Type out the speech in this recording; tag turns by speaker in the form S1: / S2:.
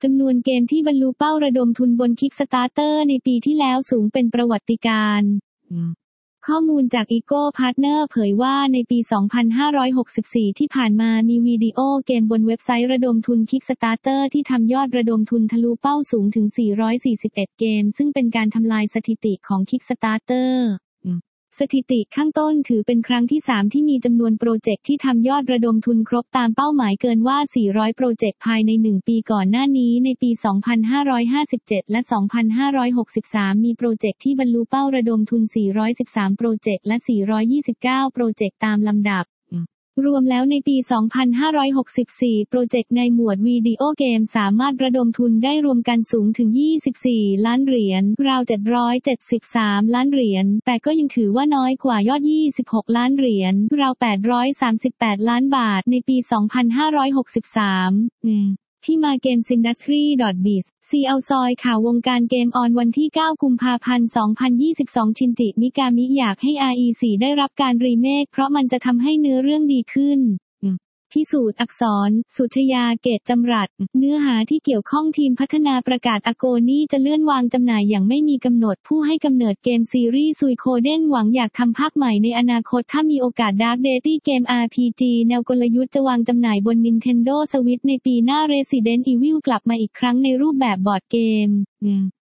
S1: จำนวนเกมที่บรรลุเป้าระดมทุนบน Kickstarter ในปีที่แล้วสูงเป็นประวัติการณ์ข้อมูลจาก Ego Partner เผยว่าในปี 2564 ที่ผ่านมามีวิดีโอเกมบนเว็บไซต์ระดมทุน Kickstarter ที่ทำยอดระดมทุนทะลุเป้าสูงถึง 441 เกมซึ่งเป็นการทำลายสถิติของ Kickstarterสถิติข้างต้นถือเป็นครั้งที่ 3 ที่มีจำนวนโปรเจกต์ที่ทำยอดระดมทุนครบตามเป้าหมายเกินว่า 400 โปรเจกต์ภายใน 1 ปีก่อนหน้านี้ในปี 2557 และ 2563 มีโปรเจกต์ที่บรรลุเป้าระดมทุน 413 โปรเจกต์และ 429 โปรเจกต์ตามลำดับรวมแล้วในปี 2564 โปรเจกต์ในหมวดวิดีโอเกมสามารถระดมทุนได้รวมกันสูงถึง 24 ล้านเหรียญ ราว 773 ล้านเหรียญ แต่ก็ยังถือว่าน้อยกว่ายอด 26 ล้านเหรียญ ราว 838 ล้านบาทในปี 2563 ที่มา GamesIndustry.biz ซีเอาซอยข่าววงการเกมออนวันที่ 9 กุมภาพันธ์ 2022 ชินจิ มิกามิอยากให้ RE4 ได้รับการรีเมคเพราะมันจะทำให้เนื้อเรื่องดีขึ้นพิสูจน์อักษร สุชยา เกตจำรัด เนื้อหาที่เกี่ยวข้องทีมพัฒนาประกาศอโกนี่จะเลื่อนวางจำหน่ายอย่างไม่มีกำหนดผู้ให้กำเนิดเกมซีรีส์ซุยโคเด้นหวังอยากทำภาคใหม่ในอนาคตถ้ามีโอกาส Dark Deity เกม RPG แนวกลยุทธ์จะวางจำหน่ายบน Nintendo Switch ในปีหน้า Resident Evil กลับมาอีกครั้งในรูปแบบบอร์ดเกม